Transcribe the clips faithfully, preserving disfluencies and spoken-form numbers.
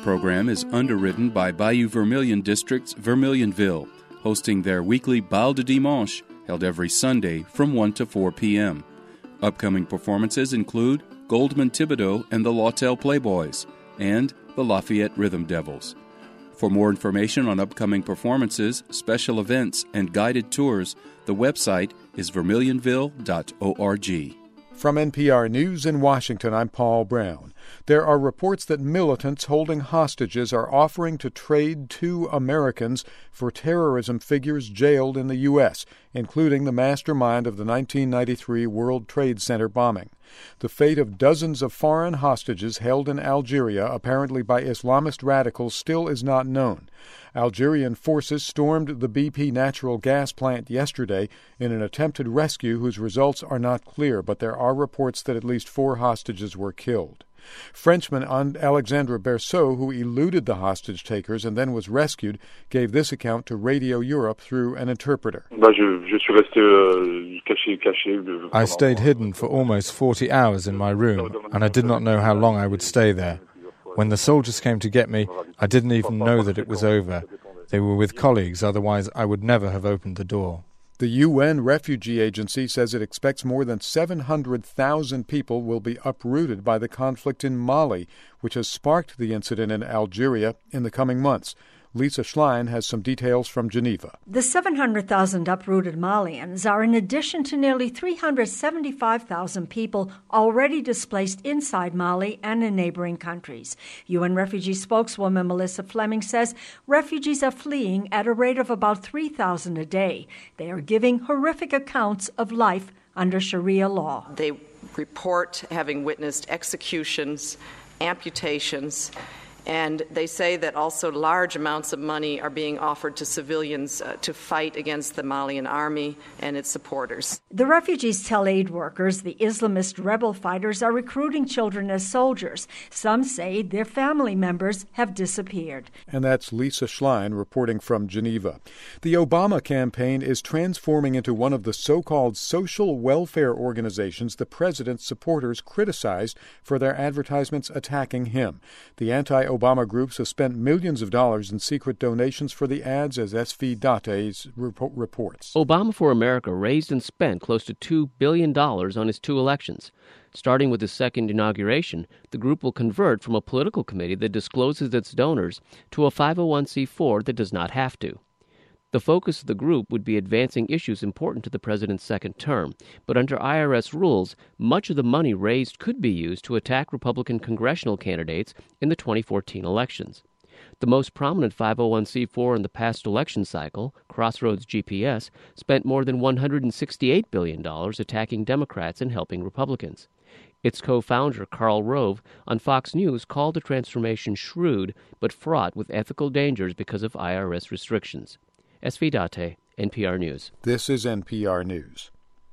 program is underwritten by Bayou Vermilion District's Vermilionville, hosting their weekly Bal de Dimanche, held every Sunday from one to four p.m. Upcoming performances include Goldman Thibodeau and the Lawtell Playboys and the Lafayette Rhythm Devils. For more information on upcoming performances, special events, and guided tours, the website is vermilionville dot org. From N P R News in Washington, I'm Paul Brown. There are reports that militants holding hostages are offering to trade two Americans for terrorism figures jailed in the U S, including the mastermind of the nineteen ninety-three World Trade Center bombing. The fate of dozens of foreign hostages held in Algeria, apparently by Islamist radicals, still is not known. Algerian forces stormed the B P natural gas plant yesterday in an attempted rescue whose results are not clear, but there are reports that at least four hostages were killed. Frenchman Alexandre Berceau, who eluded the hostage-takers and then was rescued, gave this account to Radio Europe through an interpreter. I stayed hidden for almost forty hours in my room, and I did not know how long I would stay there. When the soldiers came to get me, I didn't even know that it was over. They were with colleagues, otherwise I would never have opened the door. The U N Refugee Agency says it expects more than seven hundred thousand people will be uprooted by the conflict in Mali, which has sparked the incident in Algeria, in the coming months. Lisa Schlein has some details from Geneva. The seven hundred thousand uprooted Malians are in addition to nearly three hundred seventy-five thousand people already displaced inside Mali and in neighboring countries. U N refugee spokeswoman Melissa Fleming says refugees are fleeing at a rate of about three thousand a day. They are giving horrific accounts of life under Sharia law. They report having witnessed executions, amputations, and they say that also large amounts of money are being offered to civilians uh, to fight against the Malian army and its supporters. The refugees tell aid workers the Islamist rebel fighters are recruiting children as soldiers. Some say their family members have disappeared. And that's Lisa Schlein reporting from Geneva. The Obama campaign is transforming into one of the so-called social welfare organizations the president's supporters criticized for their advertisements attacking him. The anti Obama groups have spent millions of dollars in secret donations for the ads, as S V Date's reports. Obama for America raised and spent close to two billion dollars on his two elections. Starting with his second inauguration, the group will convert from a political committee that discloses its donors to a five oh one c four that does not have to. The focus of the group would be advancing issues important to the president's second term, but under I R S rules, much of the money raised could be used to attack Republican congressional candidates in the twenty fourteen elections. The most prominent five oh one c four in the past election cycle, Crossroads G P S, spent more than one hundred sixty-eight billion dollars attacking Democrats and helping Republicans. Its co-founder, Karl Rove, on Fox News called the transformation shrewd but fraught with ethical dangers because of I R S restrictions. S V Date, N P R News. This is N P R News.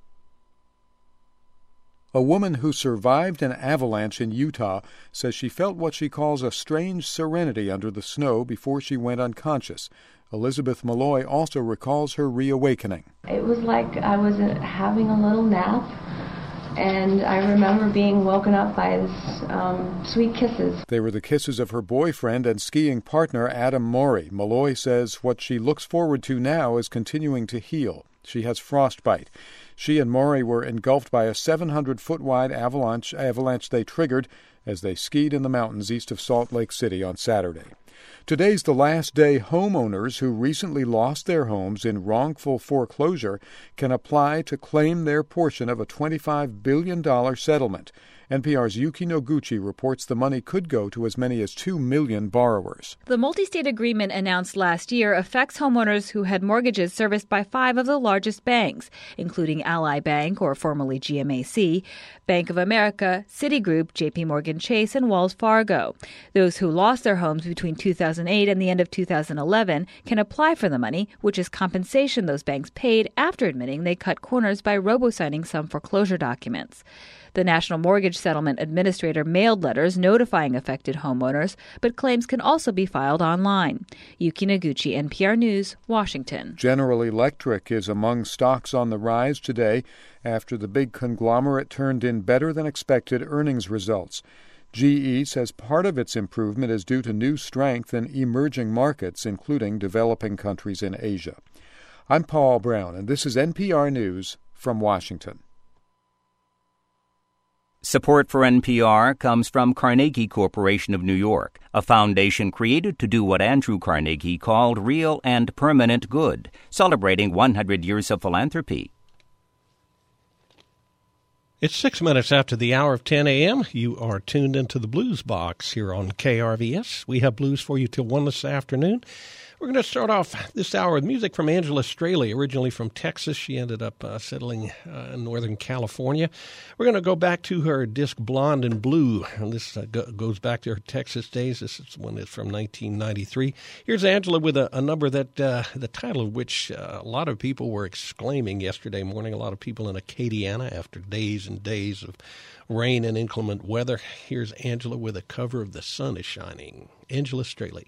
A woman who survived an avalanche in Utah says she felt what she calls a strange serenity under the snow before she went unconscious. Elizabeth Malloy also recalls her reawakening. It was like I was having a little nap, and I remember being woken up by this, um, sweet kisses. They were the kisses of her boyfriend and skiing partner, Adam Maury. Malloy says what she looks forward to now is continuing to heal. She has frostbite. She and Maury were engulfed by a seven hundred foot wide avalanche, avalanche they triggered as they skied in the mountains east of Salt Lake City on Saturday. Today's the last day homeowners who recently lost their homes in wrongful foreclosure can apply to claim their portion of a twenty-five billion dollars settlement. N P R's Yuki Noguchi reports the money could go to as many as two million borrowers. The multi-state agreement announced last year affects homeowners who had mortgages serviced by five of the largest banks, including Ally Bank, or formerly G M A C, Bank of America, Citigroup, J P Morgan Chase, and Wells Fargo. Those who lost their homes between two thousand eight and the end of two thousand eleven can apply for the money, which is compensation those banks paid after admitting they cut corners by robo-signing some foreclosure documents. The National Mortgage Settlement Administrator mailed letters notifying affected homeowners, but claims can also be filed online. Yuki Noguchi, N P R News, Washington. General Electric is among stocks on the rise today after the big conglomerate turned in better than expected earnings results. G E says part of its improvement is due to new strength in emerging markets, including developing countries in Asia. I'm Paul Brown, and this is N P R News from Washington. Support for N P R comes from Carnegie Corporation of New York, a foundation created to do what Andrew Carnegie called real and permanent good, celebrating one hundred years of philanthropy. It's six minutes after the hour of ten a.m. You are tuned into the Blues Box here on K R V S. We have blues for you till one this afternoon. We're going to start off this hour with music from Angela Straley, originally from Texas. She ended up uh, settling uh, in Northern California. We're going to go back to her disc Blonde and Blue, and this uh, go- goes back to her Texas days. This is one that's from nineteen ninety-three. Here's Angela with a, a number that uh, the title of which uh, a lot of people were exclaiming yesterday morning, a lot of people in Acadiana after days and days of rain and inclement weather. Here's Angela with a cover of The Sun is Shining. Angela Straley.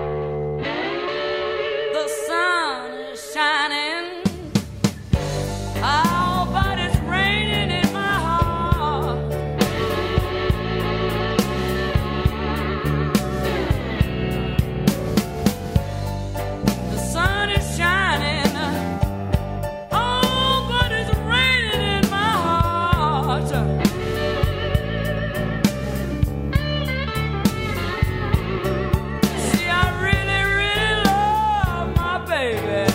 Shining, oh, but it's raining in my heart. The sun is shining, oh, but it's raining in my heart. See, I really, really love my baby.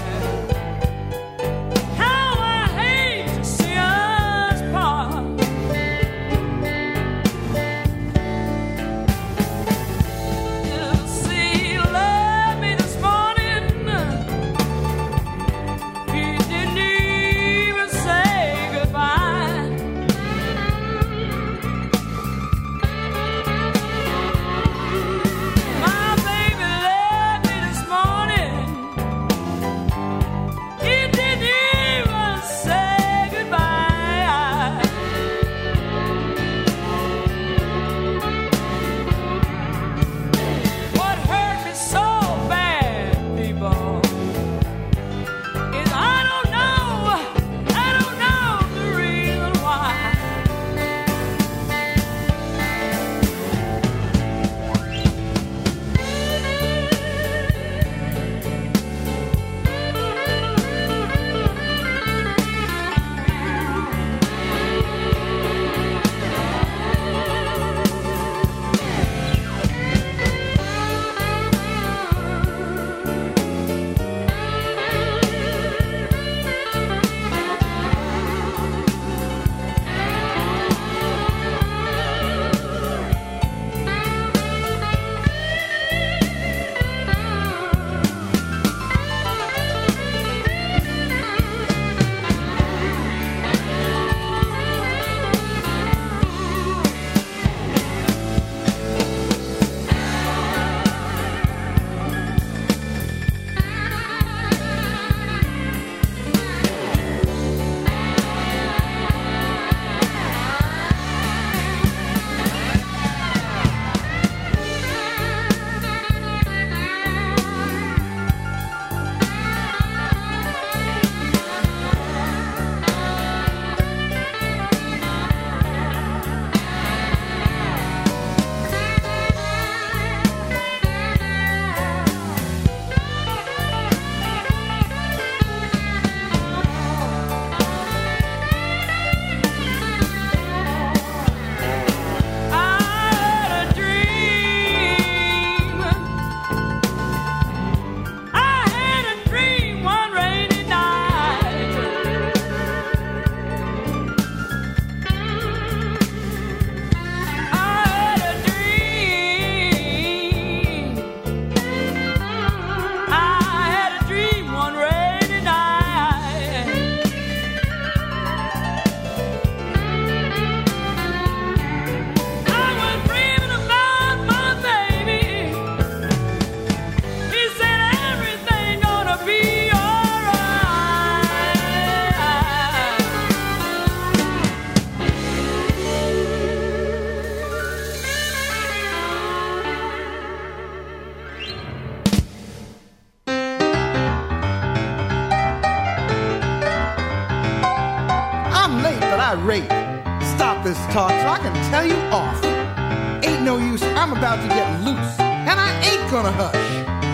Rate. Stop this talk so I can tell you off. Ain't ain't no use. I'm about to get loose, and I ain't gonna hush.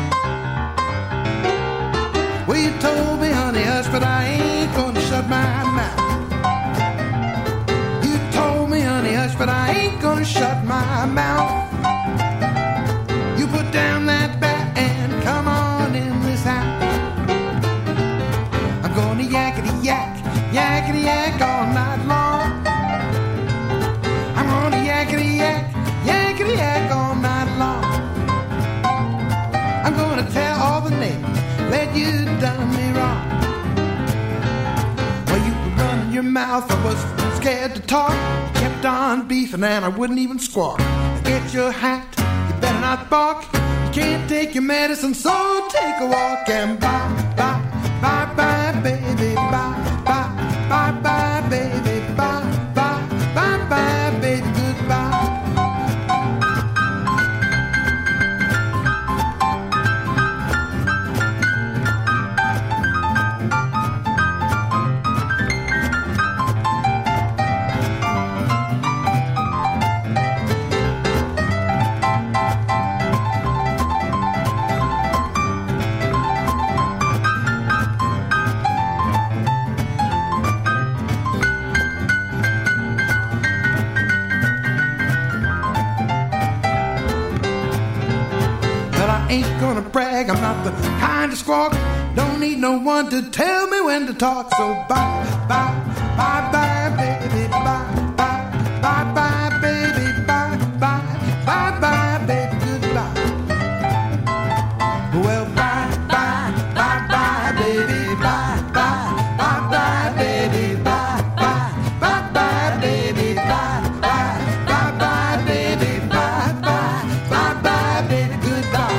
Well, you told me, honey, hush, but I ain't gonna shut my mouth. You told me, honey, hush, but I ain't gonna shut my mouth. You put down that bat and come on in this house. I'm gonna yakety yak, yakety yak all night long. I'm gonna yakety yak, yakety yak all night long. I'm gonna tell all the neighbors that you done me wrong. Well, you were running your mouth, I was scared to talk. You kept on beefing and I wouldn't even squawk. Get your hat, you better not balk. You can't take your medicine, so take a walk. And bye, bye, bye, bye, baby, bye, bye, bye, bye, baby, bye, bye, bye, bye, baby, goodbye. Ain't gonna brag, I'm not the kind of squawk. Don't need no one to tell me when to talk. So bye, bye, bye, bye, baby, bye, bye, bye, bye, baby, bye, bye, bye, bye, baby, goodbye. Well, bye, bye, bye, bye, baby, bye, bye, bye, bye, baby, bye, bye, bye, bye, baby, bye, bye, bye, bye, baby, bye, bye, bye, bye, baby, goodbye.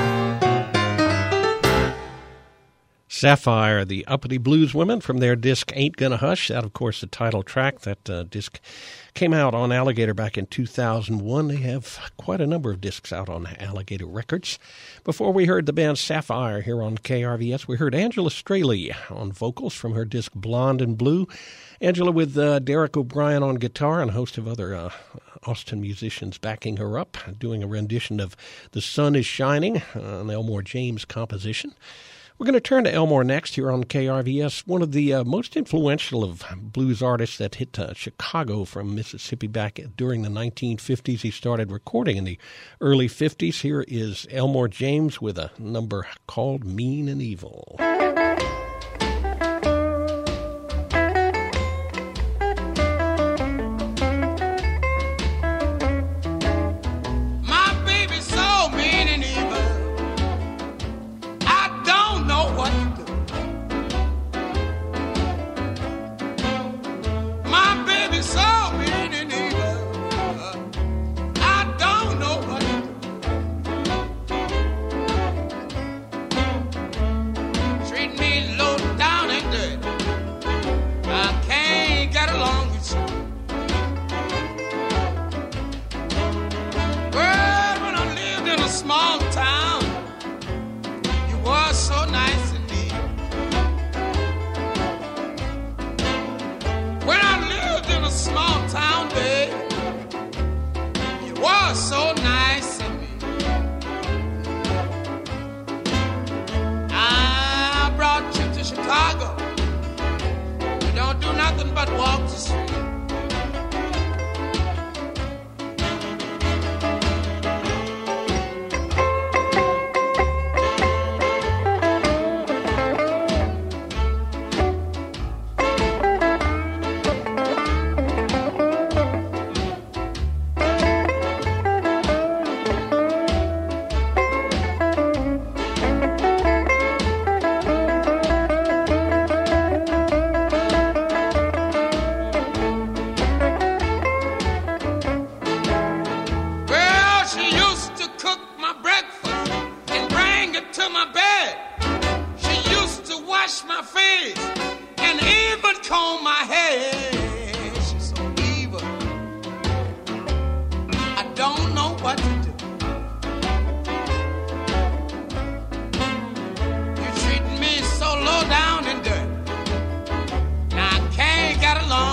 Sapphire, the Uppity Blues Women, from their disc Ain't Gonna Hush. That, of course, the title track. That uh, disc came out on Alligator back in two thousand one. They have quite a number of discs out on Alligator Records. Before we heard the band Sapphire here on K R V S, we heard Angela Straley on vocals from her disc Blonde and Blue. Angela with uh, Derek O'Brien on guitar and a host of other uh, Austin musicians backing her up, doing a rendition of The Sun is Shining, uh, an Elmore James composition. We're going to turn to Elmore next here on K R V S, one of the uh, most influential of blues artists that hit uh, Chicago from Mississippi back during the nineteen fifties. He started recording in the early fifties. Here is Elmore James with a number called Mean and Evil. Along.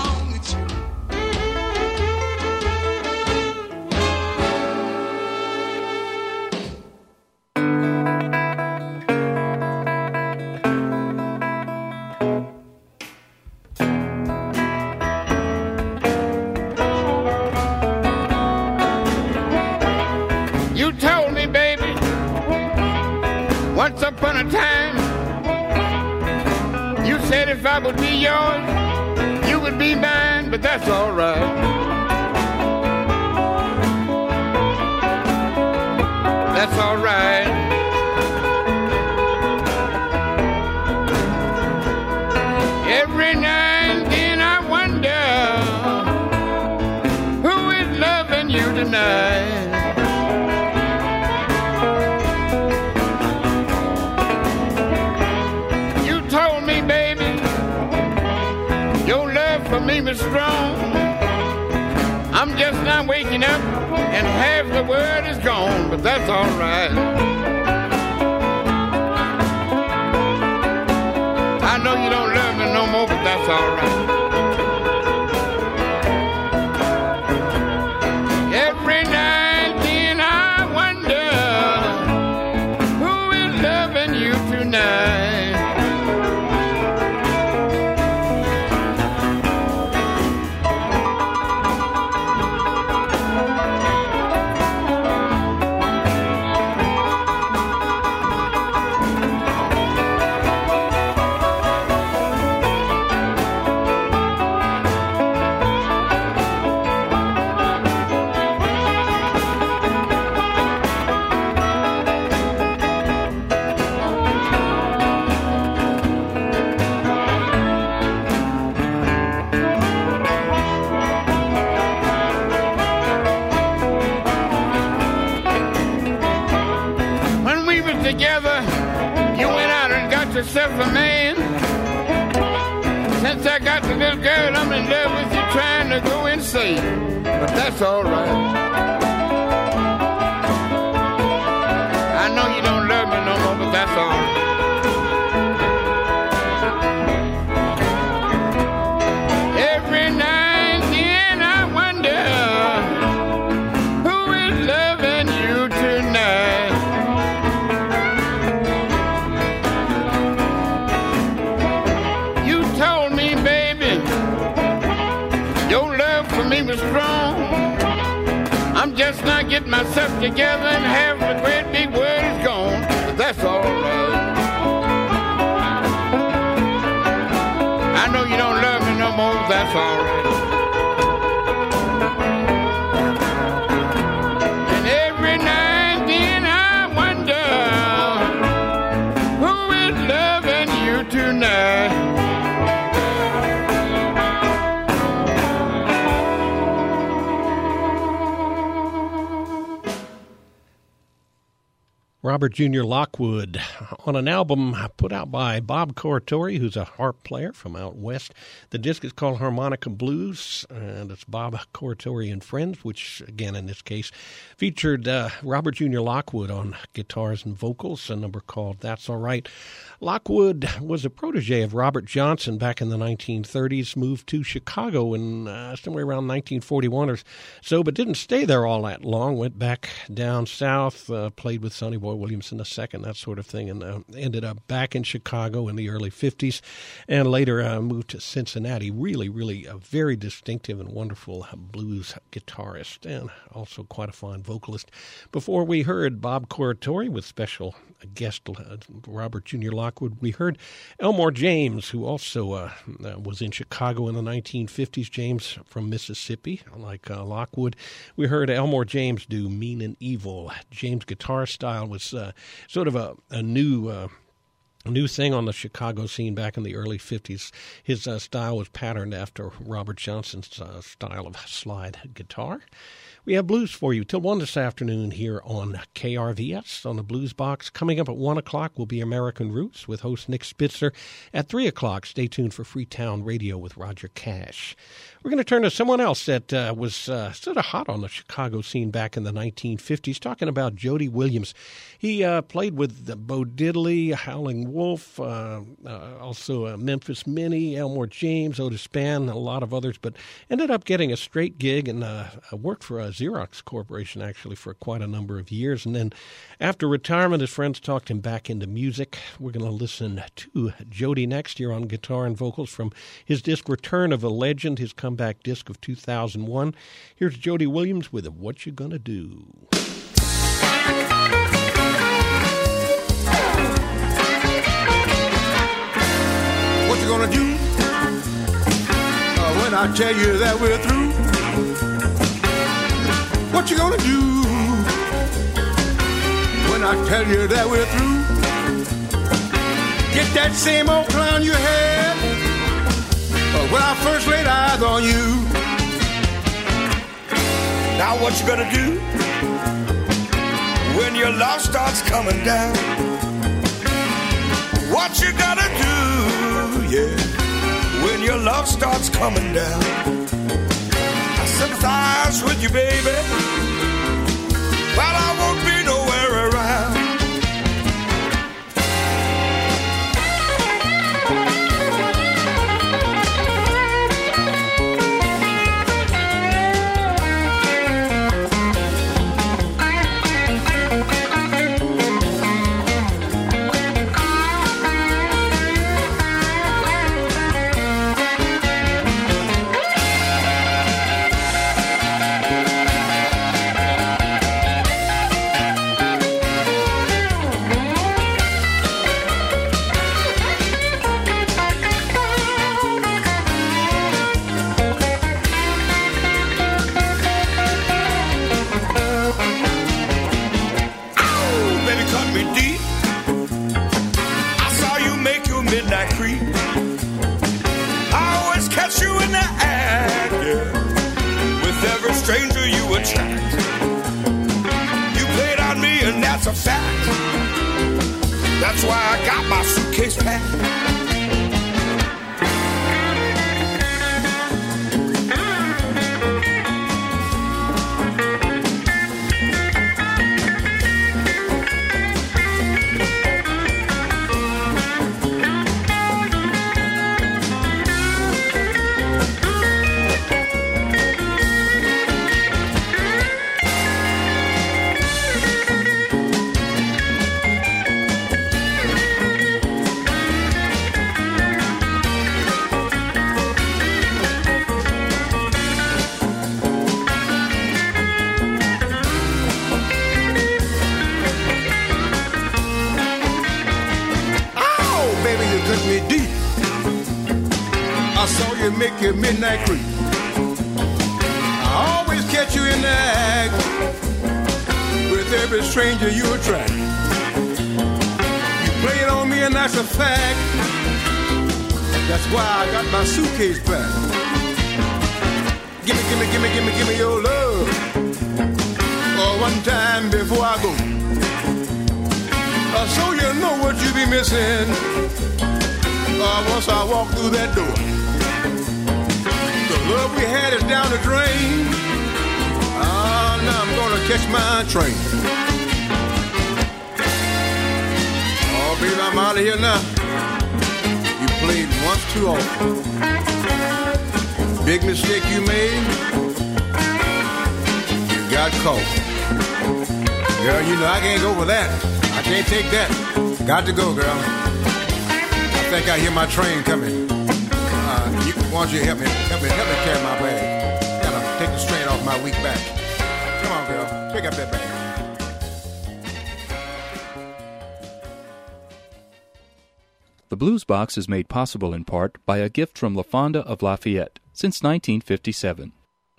upon a time, you said if I would be yours, you would be mine, but that's all right. That's all right. Every now and then I wonder who is loving you tonight. Me was strong. I'm just not waking up and half the world is gone, but that's all right. I know you don't love me no more, but that's all right. Every night then I wonder who is loving you tonight. Yourself a man. Since I got the little girl, I'm in love with you, trying to go insane, but that's all right. I know you don't love me no more, but that's all right. Every night and then I wonder who is loving you tonight. Me was strong. I'm just not getting myself together and half the great big world is gone, but that's all right. I know you don't love me no more, but that's all right. And every night then I wonder who is loving you tonight. Robert Junior Lockwood on an album put out by Bob Corritore, who's a harp player from out west. The disc is called Harmonica Blues, and it's Bob Corritore and Friends, which, again, in this case, featured uh, Robert Junior Lockwood on guitars and vocals, a number called That's All Right. Lockwood was a protege of Robert Johnson back in the nineteen thirties, moved to Chicago in uh, somewhere around nineteen forty-one or so, but didn't stay there all that long, went back down south, uh, played with Sonny Boy Williamson the second, that sort of thing, and uh, ended up back in Chicago in the early fifties, and later uh, moved to Cincinnati. Really, really a very distinctive and wonderful blues guitarist, and also quite a fine vocalist. Before we heard Bob Corritore with special guest uh, Robert Junior Lockwood, we heard Elmore James, who also uh, uh, was in Chicago in the nineteen fifties. James from Mississippi, like uh, Lockwood. We heard Elmore James do Mean and Evil. James' guitar style was uh, sort of a, a new... Uh, A new thing on the Chicago scene back in the early fifties. His uh, style was patterned after Robert Johnson's uh, style of slide guitar. We have blues for you till one this afternoon here on K R V S on the Blues Box. Coming up at one o'clock will be American Roots with host Nick Spitzer. At three o'clock, stay tuned for Freetown Radio with Roger Cash. We're going to turn to someone else that uh, was uh, sort of hot on the Chicago scene back in the nineteen fifties, talking about Jody Williams. He uh, played with uh, Bo Diddley, Howling Wolf, uh, uh, also uh, Memphis Minnie, Elmore James, Otis Spann, a lot of others, but ended up getting a straight gig and uh, worked for uh, Xerox Corporation, actually, for quite a number of years. And then after retirement, his friends talked him back into music. We're going to listen to Jody next year on guitar and vocals from his disc Return of a Legend, his comeback disc of two thousand one. Here's Jody Williams with What You Gonna Do. you gonna do uh, when I tell you that we're through? What you gonna do when I tell you that we're through? Get that same old clown you had uh, when I first laid eyes on you. Now what you gonna do when your love starts coming down? What you gonna do, yeah, when your love starts coming down? I sympathize with you, baby, but I won't be nowhere around. A fact. That's why I got my suitcase packed. Make your midnight creep. I always catch you in the act with every stranger you attract. You play it on me and that's a fact. That's why I got my suitcase packed. Gimme, gimme, gimme, gimme, gimme your love. Oh, one time before I go. Uh, so you know what you be missing uh, once I walk through that door. The love we had is down the drain. Ah, uh, now I'm gonna catch my train. Oh, baby, I'm out of here now. You played once too often. Big mistake you made. You got caught. Girl, you know I can't go with that. I can't take that. Got to go, girl. I think I hear my train coming. Uh, you, why don't you help me, help me, help me carry my bag? Gotta take the strain off my weak back. Come on, girl, pick up that bag. The Blues Box is made possible in part by a gift from La Fonda of Lafayette since nineteen fifty-seven.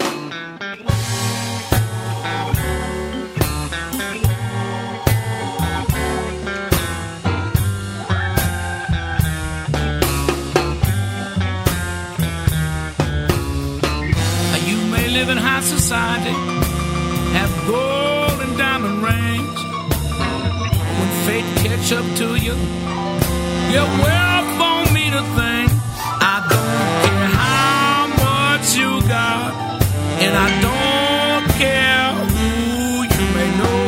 Live in high society, have gold and diamond rings. When fate catch up to you, your wealth won't mean a thing. I don't care how much you got, and I don't care who you may know.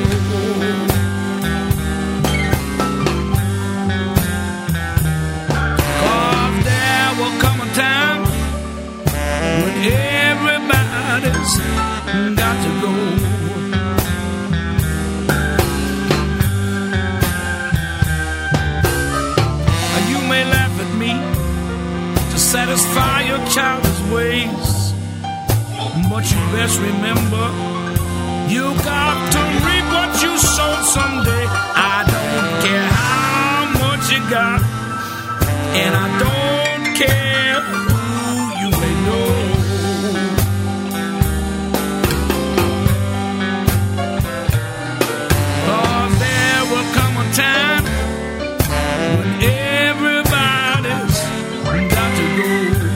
Cause there will come a time when everybody's got to go. You may laugh at me to satisfy your childish ways, but you best remember you got to reap what you sowed someday. I don't care how much you got, and I don't care care who you may know. Oh, there will come a time when everybody's got to go.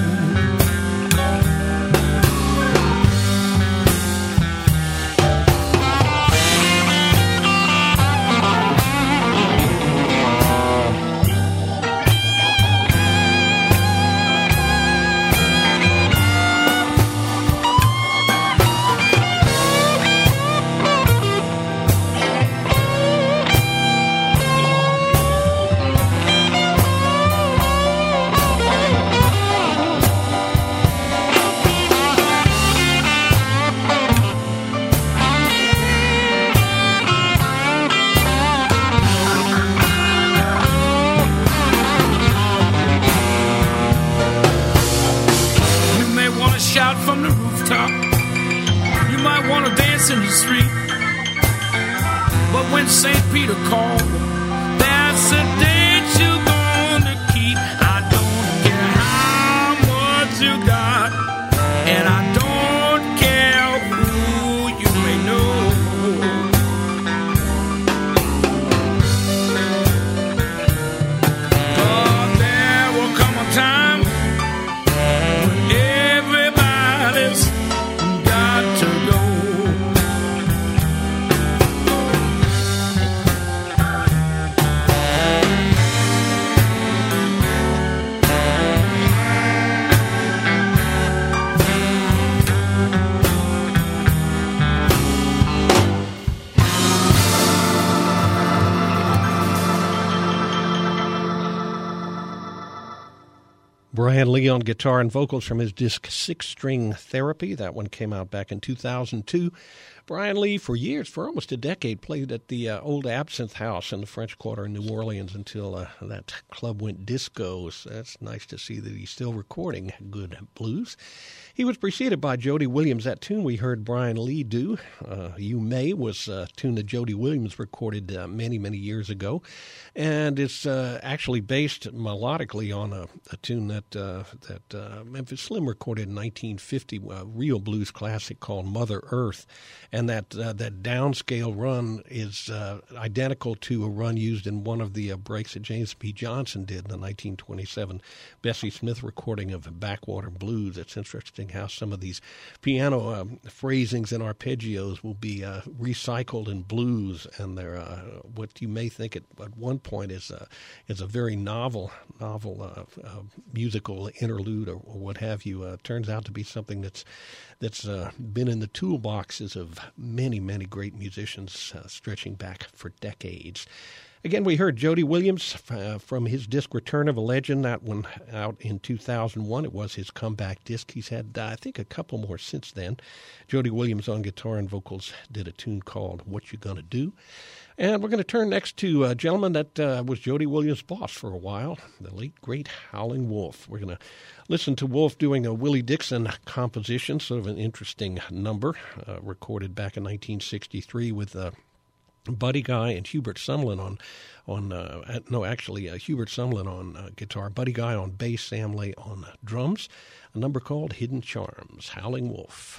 Shout from the rooftop, you might want to dance in the street, but when Saint Peter called, that's a date you're gonna keep. I don't care how much you got, and I don't care who you may know. Oh, there will come a time got to go. Brian Lee on guitar and vocals from his disc Six String Therapy. That one came out back in two thousand two. Brian Lee, for years, for almost a decade, played at the uh, old Absinthe House in the French Quarter in New Orleans until uh, that club went disco. So that's nice to see that he's still recording good blues. He was preceded by Jody Williams. That tune we heard Brian Lee do, uh, You May, was a tune that Jody Williams recorded uh, many, many years ago. And it's uh, actually based melodically on a, a tune that uh, that uh, Memphis Slim recorded in nineteen fifty, a real blues classic called Mother Earth. And that uh, that downscale run is uh, identical to a run used in one of the uh, breaks that James P. Johnson did in the nineteen twenty-seven Bessie Smith recording of Backwater Blues. It's interesting how some of these piano uh, phrasings and arpeggios will be uh, recycled in blues, and they're uh, what you may think at, at one point is a, is a very novel novel uh, uh, musical interlude or, or what have you. Uh, turns out to be something that's that's uh, been in the toolboxes of many, many great musicians uh, stretching back for decades. Again, we heard Jody Williams uh, from his disc Return of a Legend, that one out in two thousand one. It was his comeback disc. He's had, uh, I think, a couple more since then. Jody Williams on guitar and vocals did a tune called What You Gonna Do? And we're going to turn next to a gentleman that uh, was Jody Williams' boss for a while, the late, great Howling Wolf. We're going to listen to Wolf doing a Willie Dixon composition, sort of an interesting number, uh, recorded back in nineteen sixty-three with uh, Buddy Guy and Hubert Sumlin on, on uh, no, actually uh, Hubert Sumlin on uh, guitar, Buddy Guy on bass, Sam Lay on drums, a number called Hidden Charms, Howling Wolf.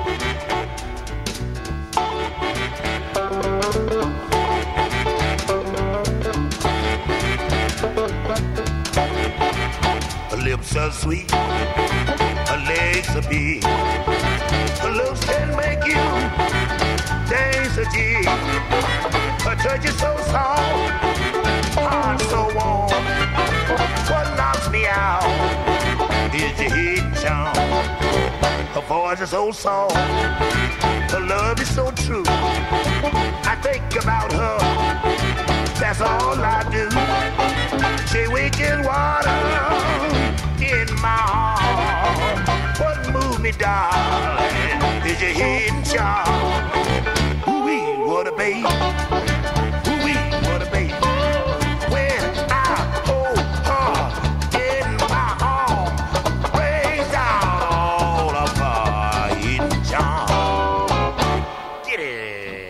Her lips are sweet, her legs are big, her looks can make you dance a jig. Her touch is so soft, heart so warm. What knocks me out is your hidden charm. Her voice is so soft, her love is so true. I think about her, that's all I do. She wakes water in my heart. What moves me, darling, is your hidden charm. Ooh-wee, what a baby. Ooh-wee, what a baby. When I hold her in my arms, raise down all of her hidden charm. Get it.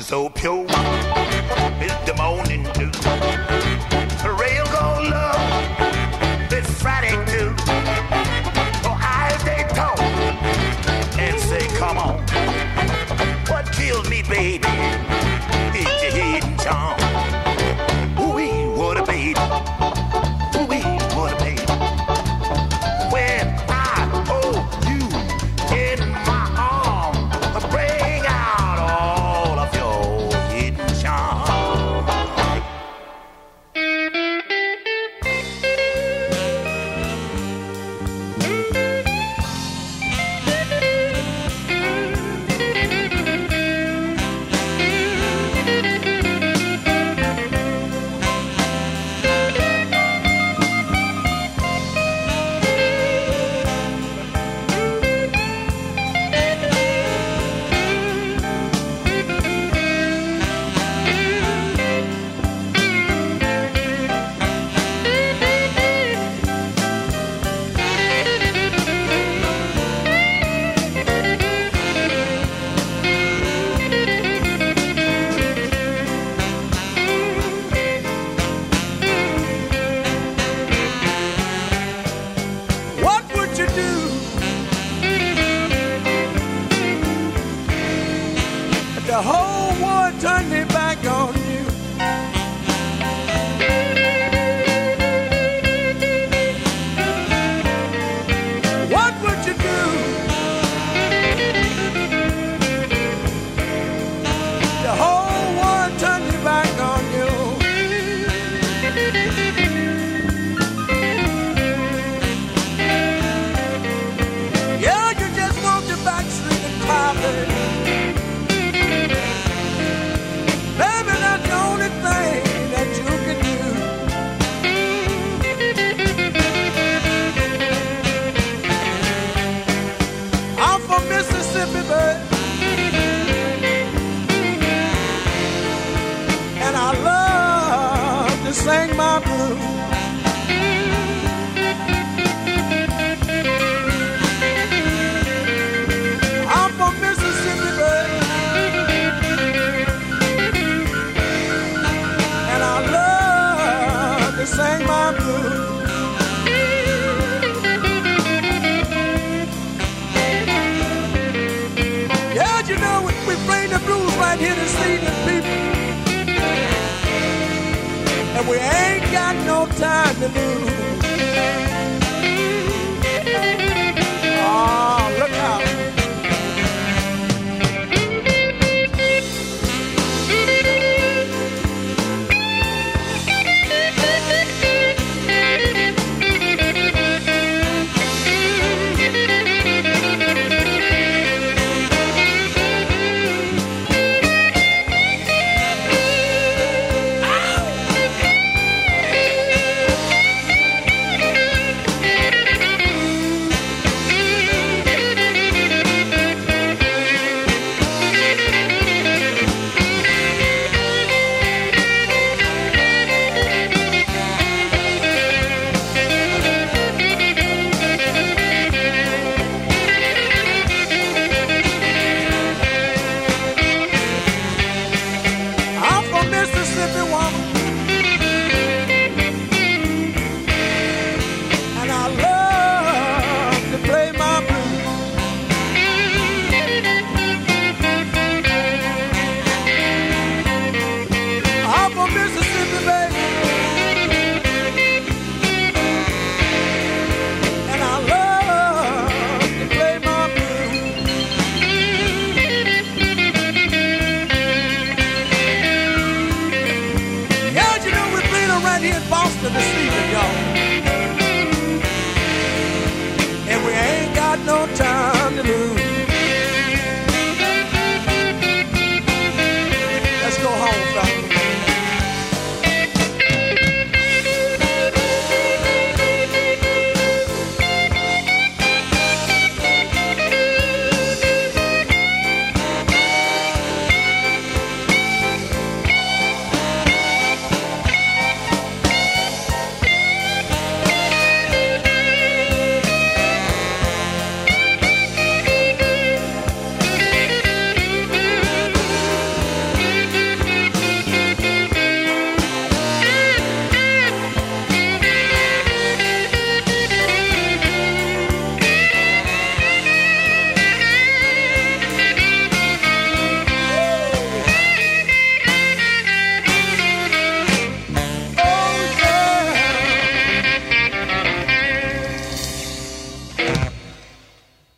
so pure is the morning dew. Rail gold love, it's Friday too. Oh, I they talk and say, come on. What killed me, baby? It's your hidden charm. Ooh-wee, what a baby. Ooh-wee, what a baby. When I hold you in my arm, bring out all of your hidden charm. What would you do? If the whole world turned me back on you. What would you do? The whole world turned me back on you. Yeah, you just want your back street and carpet. Baby, that's the only thing that you can do. I'm from Mississippi, babe, and I love to sing my blues. I'm from Mississippi, babe, and I love to sing my blues. Yeah, you know, we, we bring the blues right here to see the people, and we ain't got no time to lose. Oh, look out.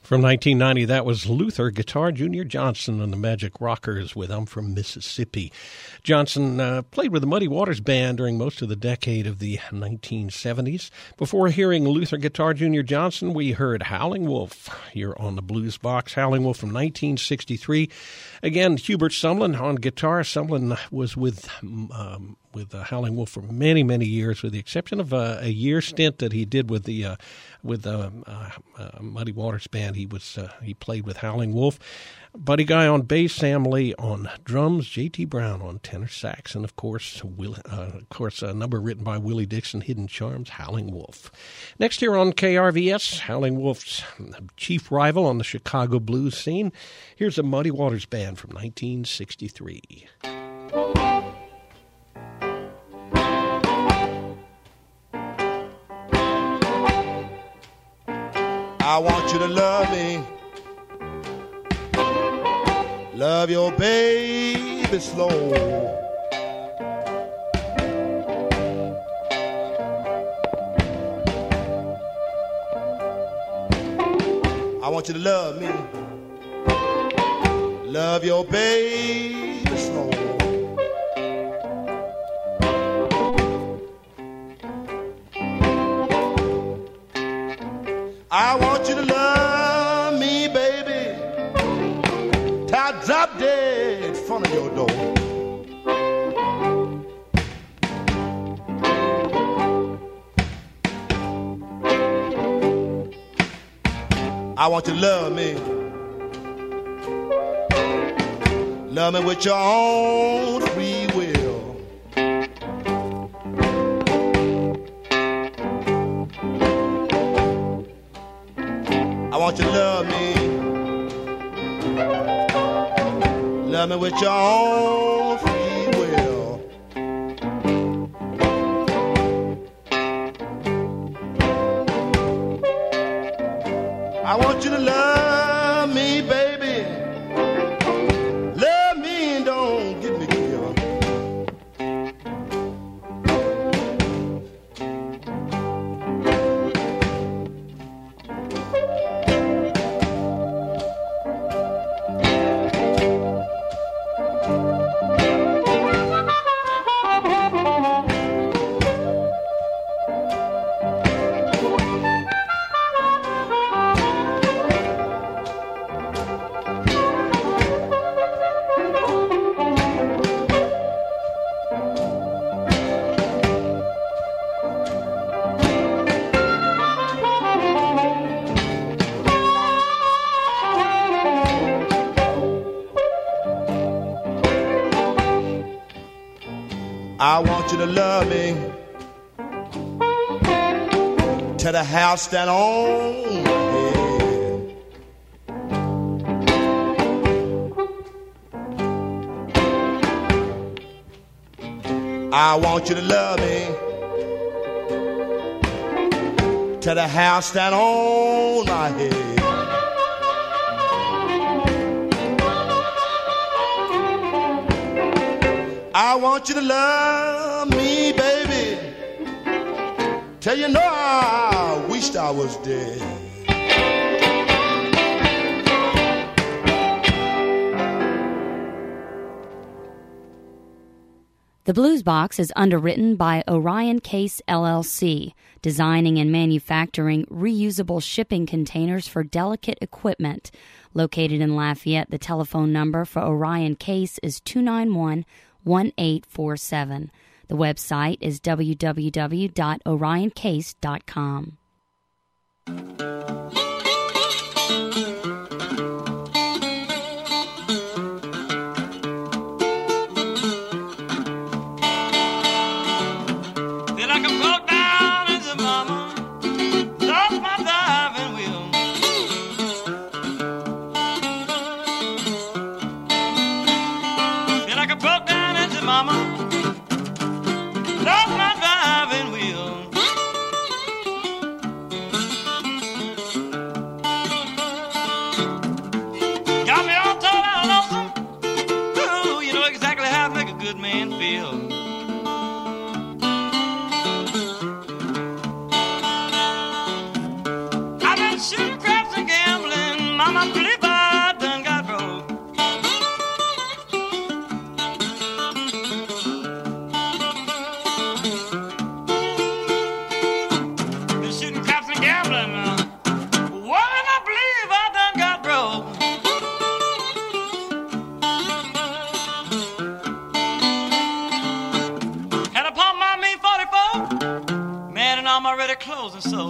From nineteen ninety, that was Luther Guitar Junior Johnson and the Magic Rockers with I'm From Mississippi. Johnson uh, played with the Muddy Waters Band during most of the decade of the nineteen seventies. Before hearing Luther Guitar Junior Johnson, we heard Howling Wolf here on the Blues Box. Howling Wolf from nineteen sixty-three. Again, Hubert Sumlin on guitar. Sumlin was with um, with uh, Howling Wolf for many, many years, with the exception of uh, a year stint that he did with the uh, with the uh, uh, Muddy Waters Band. He was uh, he played with Howling Wolf. Buddy Guy on bass, Sam Lee on drums, J T Brown on tenor sax, and of course, Will, uh, of course, a number written by Willie Dixon, Hidden Charms, Howling Wolf. Next here on K R V S, Howling Wolf's chief rival on the Chicago blues scene. Here's the Muddy Waters Band from nineteen sixty-three. I want you to love me. Love your baby slow. I want you to love me. Love your baby slow. I want you to love me, baby, till I drop dead in front of your door. I want you to love me. Love me with your own free will. I want you to love me. Love me with your own free will. I want you to love me, baby. Love me and don't get me killed. I want you to love me till the house stand on my head. I want you to love me till the house stand on my head. I want you to love me, baby, till you know I wished I was dead. The Blues Box is underwritten by Orion Case L L C, designing and manufacturing reusable shipping containers for delicate equipment. Located in Lafayette, the telephone number for Orion Case is two nine one, one eight four seven. The website is w w w dot orion case dot com. I've been shooting craps and gambling I'm already closing, so.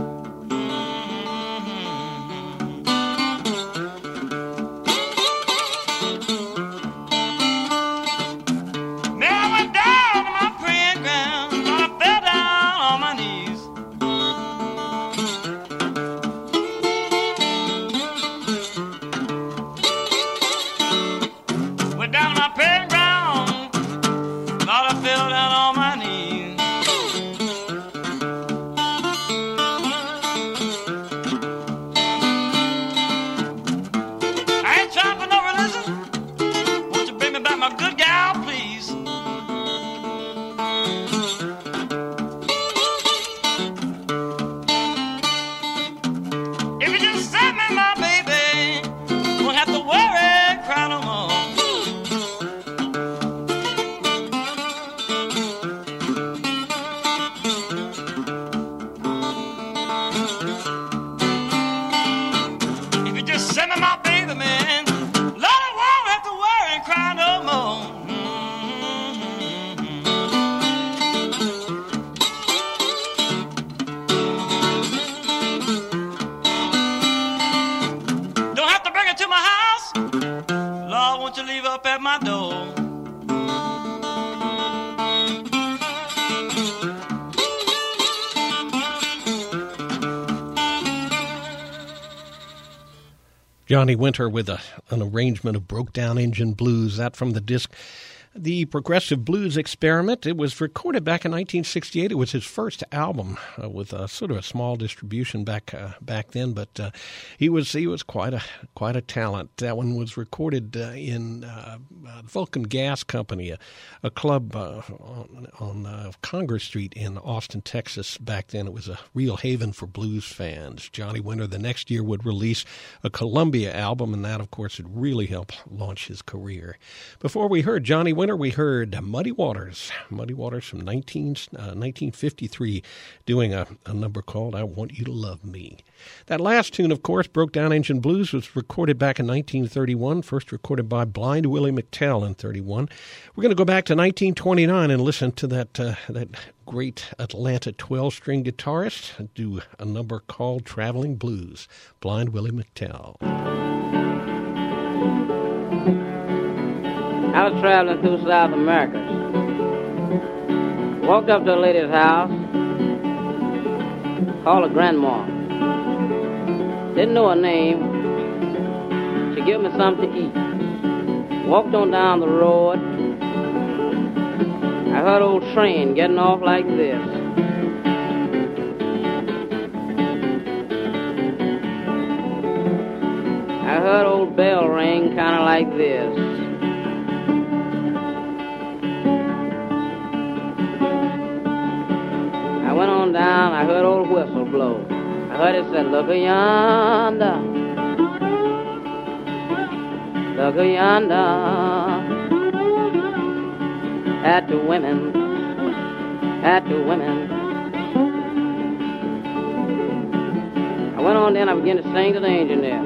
Johnny Winter with a, an arrangement of Broke Down Engine Blues, that from the disc The Progressive Blues Experiment. It was recorded back in nineteen sixty-eight. It was his first album uh, with a, sort of a small distribution back uh, back then, but uh, he was he was quite a quite a talent. That one was recorded uh, in uh, uh, Vulcan Gas Company, a, a club uh, on, on uh, Congress Street in Austin, Texas. Back then, it was a real haven for blues fans. Johnny Winter the next year would release a Columbia album, and that, of course, would really help launch his career. Before we heard Johnny Winter, we heard Muddy Waters, Muddy Waters from nineteen, uh, nineteen fifty-three, doing a, a number called I Want You to Love Me. That last tune, of course, Broke Down Engine Blues, was recorded back in nineteen thirty-one, first recorded by Blind Willie McTell in thirty-one. We're going to go back to nineteen twenty-nine and listen to that uh, that great Atlanta twelve-string guitarist do a number called Traveling Blues, Blind Willie McTell. I was traveling through South America. Walked up to a lady's house, called her grandma. Didn't know her name. She gave me something to eat. Walked on down the road. I heard old train getting off like this. I heard old bell ring kind of like this. I went on down, I heard old whistle blow. I heard it said, look yonder, look yonder, at the women, at the women. I went on down, I began to sing to the engineer.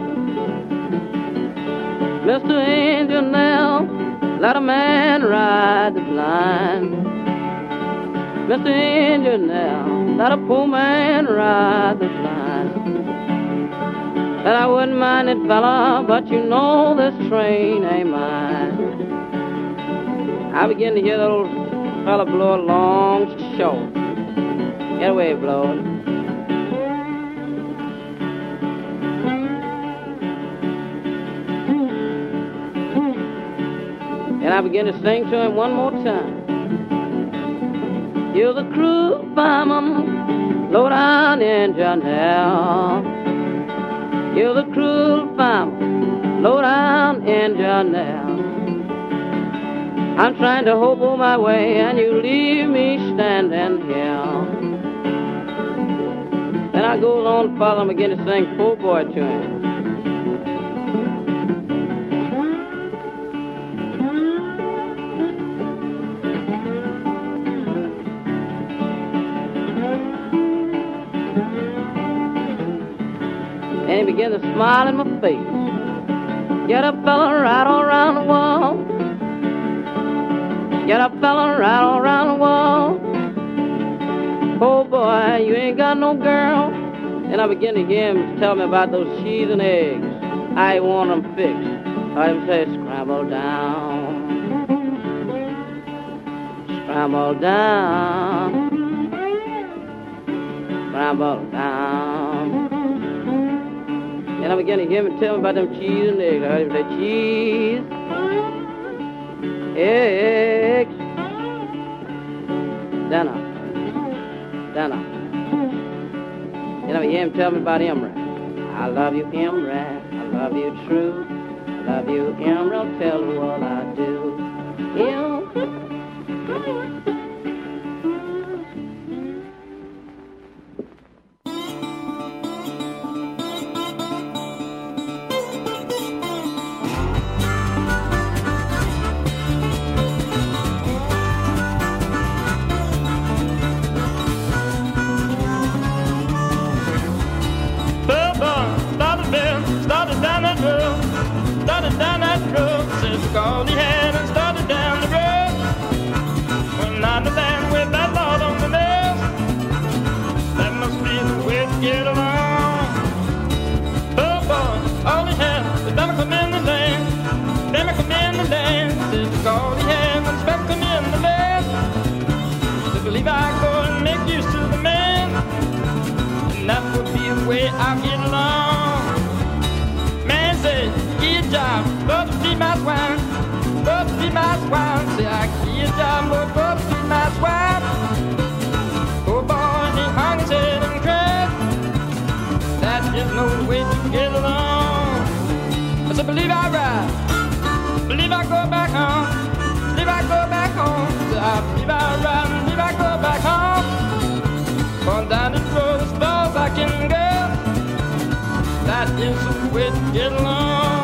Mister Engineer, let a man ride the blind. Mister Engineer, let a poor man ride the blind. That I wouldn't mind it, fella, but you know this train ain't mine. I begin to hear that old fella blow a long short. Get away, blow it. And I begin to sing to him one more time. You're the crew fireman, low down engineer. You're the crew fireman, low down engineer. I'm trying to hobo my way and you leave me standing here. Then I goes on further and begin to sing poor boy to him. And he began to smile in my face. Get up, fella, right all around the wall. Get up, fella, right all around the wall. Oh boy, you ain't got no girl. And I begin to hear him tell me about those cheese and eggs. I want them fixed. I him say, scramble down, scramble down, scramble down. And I began to hear him tell me about them cheese and eggs. I heard him say, cheese, eggs, dinner, dinner. And I hear him tell me about Emerald. I love you, Emerald. I love you true. I love you, Emerald. Tell me what I do. Emerald. All he had and started down the road. When on the land with that Lord on the nails, that must be the way to get along. Oh boy, all he had was never come in the land, never come in the land. Said all he had was never come in the land. To believe I go and make use to the man, and that would be the way I get along. Man said, get a job, but to feed my swine. But to feed my swine, say I get a job, but to feed my swine. Oh boy, he hung his head and cried. That is no way to get along. I said, believe I ride, believe I go back home, believe I go back home. Say I believe I ride, believe I go back home. Going down the road as far as I can go. That is the way to get along.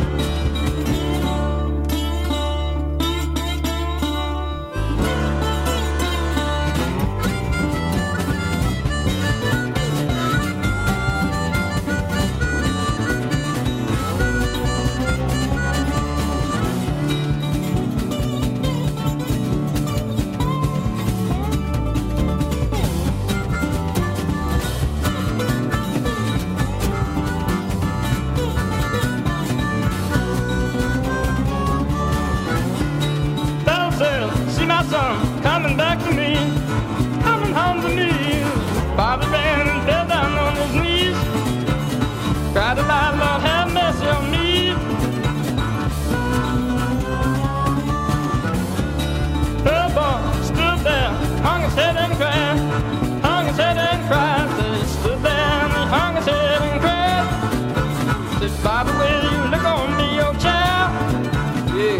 Coming back to me, coming home to me. Bobby ran and fell down on his knees. Cried aloud, Lord, have mercy on me. Her boy stood there, hung his head and cried, hung his head and cried. So he stood there and he hung his head and cried. Said, Bobby, will you look on me, old child? Yeah.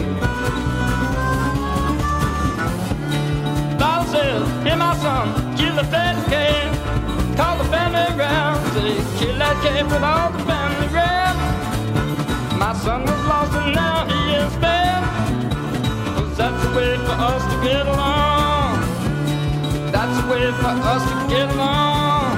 Hear my son, kill the fat cat, call the family round, say, kill that cat with all the family round. My son was lost and now he is found, 'cause that's the way for us to get along. That's the way for us to get along.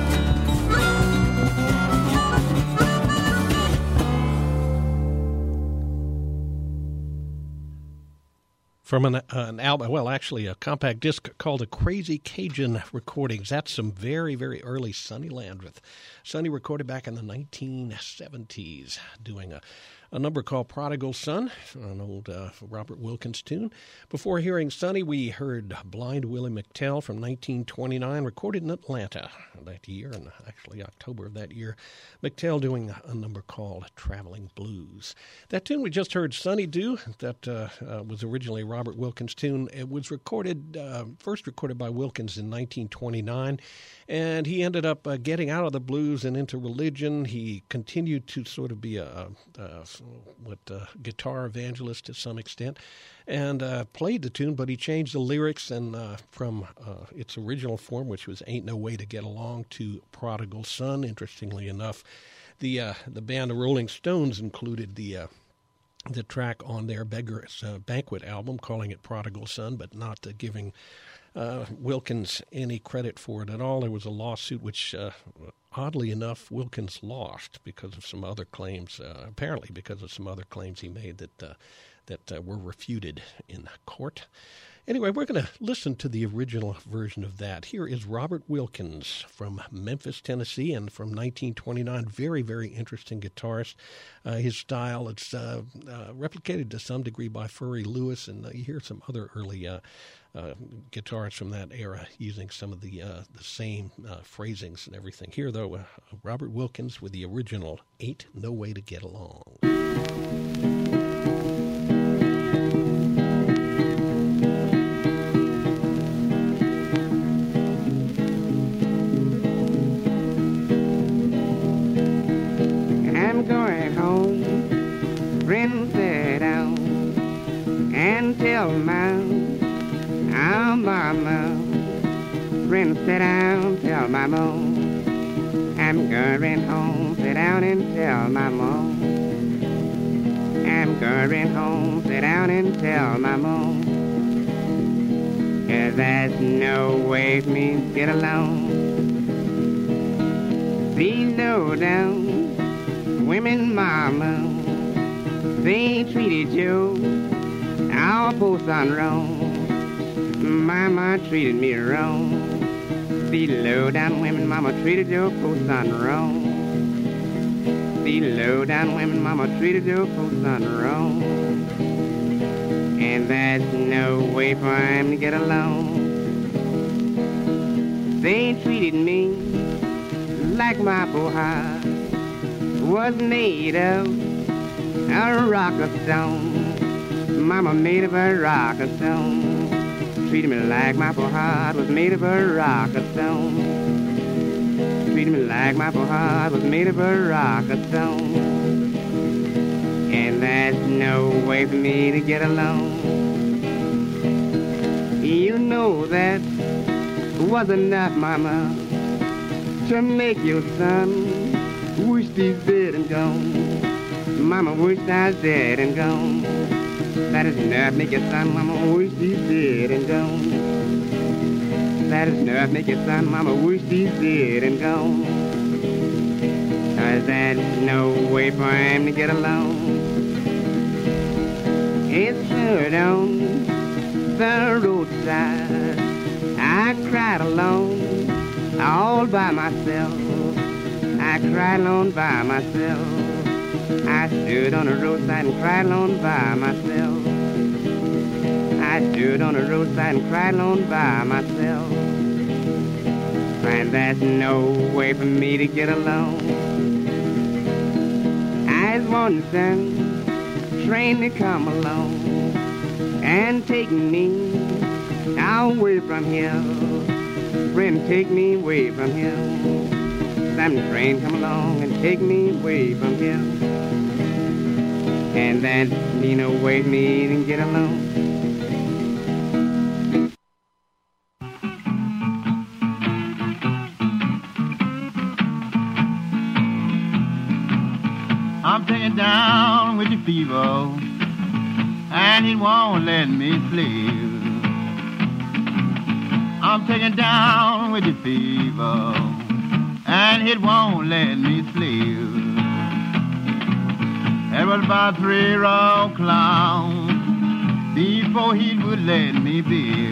From an, uh, an album, well, actually a compact disc called The Crazy Cajun Recordings. That's some very, very early Sonny Landreth. Sonny recorded back in the nineteen seventies, doing a, a number called Prodigal Son, an old uh, Robert Wilkins tune. Before hearing Sonny, we heard Blind Willie McTell from nineteen twenty-nine, recorded in Atlanta that year, and actually October of that year. McTell doing a number called Traveling Blues. That tune we just heard Sonny do, that uh, uh, was originally Robert Wilkins' tune. It was recorded, uh, first recorded by Wilkins in nineteen twenty-nine, and he ended up uh, getting out of the blues and into religion. He continued to sort of be a, a, a what uh, guitar evangelist to some extent, and uh, played the tune, but he changed the lyrics and uh, from uh, its original form, which was "Ain't No Way to Get Along," to "Prodigal Son." Interestingly enough, the uh, the band the Rolling Stones included the uh, the track on their Beggar's uh, Banquet album, calling it "Prodigal Son," but not uh, giving uh, Wilkins any credit for it at all. There was a lawsuit which, uh, oddly enough, Wilkins lost because of some other claims, uh, apparently because of some other claims he made that uh, that uh, were refuted in court. Anyway, we're going to listen to the original version of that. Here is Robert Wilkins from Memphis, Tennessee, and from nineteen twenty-nine. Very, very interesting guitarist. Uh, his style, it's uh, uh, replicated to some degree by Furry Lewis, and uh, you hear some other early uh, uh, guitarists from that era using some of the uh, the same uh, phrasings and everything. Here, though, uh, Robert Wilkins with the original Ain't No Way to Get Along. I'm going home, friend, sit down and tell my our mama. Friend, sit down, tell my mom. I'm going home, sit down and tell my mom. I'm going home, sit down and tell my mom. 'Cause there's no way for me to get along. These low down women, mama, they treated you, our poor son, wrong. Mama treated me wrong. The low-down women, mama, treated your poor son wrong. The low-down women, mama, treated your poor son wrong. And there's no way for him to get along. They treated me like my poor heart was made of a rock of stone. Mama made of a rock of stone. Treated me like my poor heart was made of a rock of stone. Treated me like my poor heart was made of a rock of stone. And there's no way for me to get along. You know that was enough, mama, to make your son wish he's dead and gone. Mama wished I was dead and gone. That is enough, make your son, mama wish he's dead and gone. That is enough, make your son, mama wish he's dead and gone. 'Cause there's no way for him to get along. It's stood on the roadside, I cried alone, all by myself. I cried alone by myself. I stood on the roadside and cried alone by myself. I stood on the roadside and cried alone by myself. And there's no way for me to get along. I was wanting some train to come along and take me away from here. Friend, take me away from here. Some train come along and take me away from here. And that mean no way for me to get along. I'm taken down with the fever, and it won't let me sleep. I'm taken down with the fever, and it won't let me sleep. It was about three o'clock before he would let me be.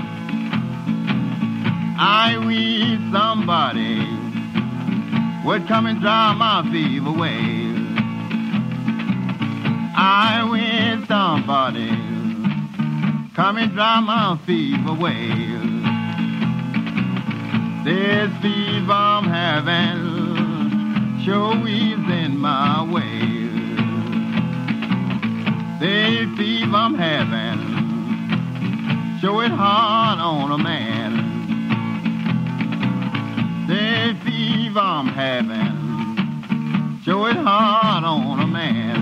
I wish somebody would come and drive my fever away. I wish somebody come and drive my fever away. This fever I'm having sure is in my way. This fever I'm having sure it hard on a man. This fever I'm having sure it hard on a man.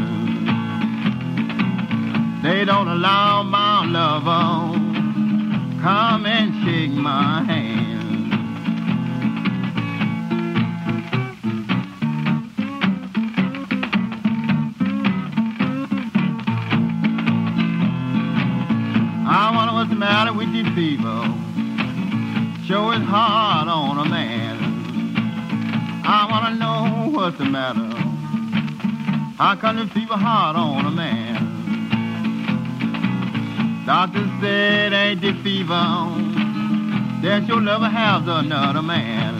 They don't allow my lover come and shake my hand. I wonder what's the matter with this fever. Sure it's hard on a man. I want to know what's the matter. How come the fever hard on a man? Doctor said, ain't the fever that your lover has another man.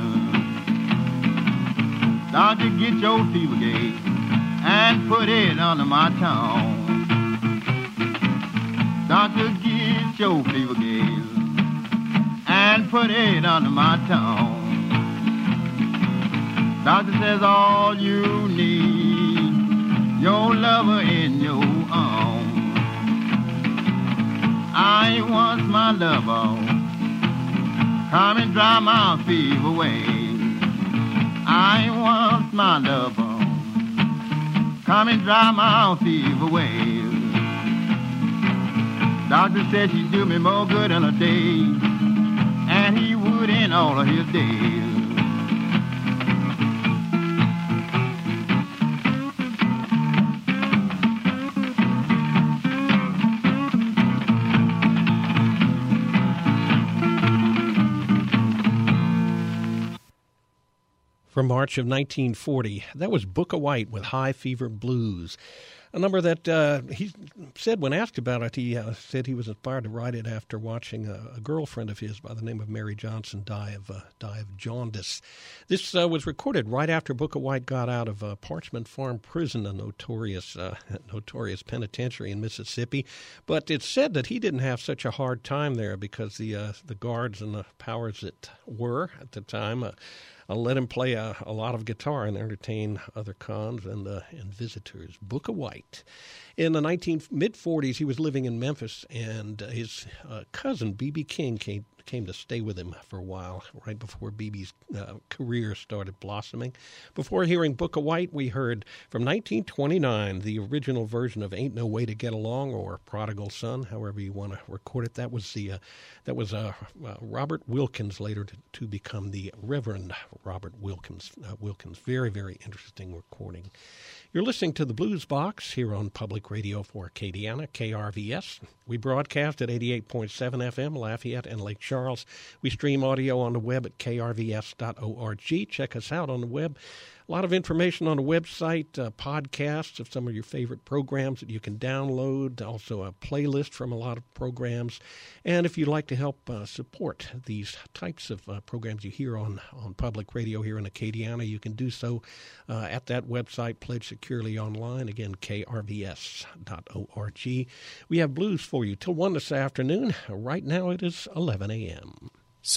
Doctor, get your fever gauge and put it under my tongue. Doctor, get your fever gauge and put it under my tongue. Doctor says all you need, your lover in your arms. I want my lover, come and drive my fever away. I want my lover, come and drive my fever away. Doctor said she'd do me more good in a day, and he would in all of his days. From March of nineteen forty, that was Booker White with High Fever Blues, a number that uh, he said when asked about it, he uh, said he was inspired to write it after watching a, a girlfriend of his by the name of Mary Johnson die of uh, die of jaundice. This uh, was recorded right after Booker White got out of uh, Parchment Farm Prison, a notorious uh, notorious penitentiary in Mississippi. But it's said that he didn't have such a hard time there because the uh, the guards and the powers that were at the time uh, I'll let him play a, a lot of guitar and entertain other cons and uh, and visitors. Booker White. In the nineteen mid forties, he was living in Memphis, and uh, his uh, cousin B B King came came to stay with him for a while, right before B B's uh, career started blossoming. Before hearing Booker White, we heard from nineteen twenty-nine the original version of "Ain't No Way to Get Along" or "Prodigal Son," however you want to record it. That was the uh, that was uh, uh, Robert Wilkins, later to, to become the Reverend Robert Wilkins. Uh, Wilkins, very very interesting recording. You're listening to the Blues Box here on Public Radio for Acadiana, K R V S. We broadcast at eighty-eight point seven F M, Lafayette and Lake Charles. We stream audio on the web at K R V S dot org. Check us out on the web. A lot of information on the website, uh, podcasts of some of your favorite programs that you can download, also a playlist from a lot of programs. And if you'd like to help uh, support these types of uh, programs you hear on, on public radio here in Acadiana, you can do so uh, at that website, Pledge Securely Online, again, K R V S dot org. We have blues for you till one this afternoon. Right now it is eleven a.m.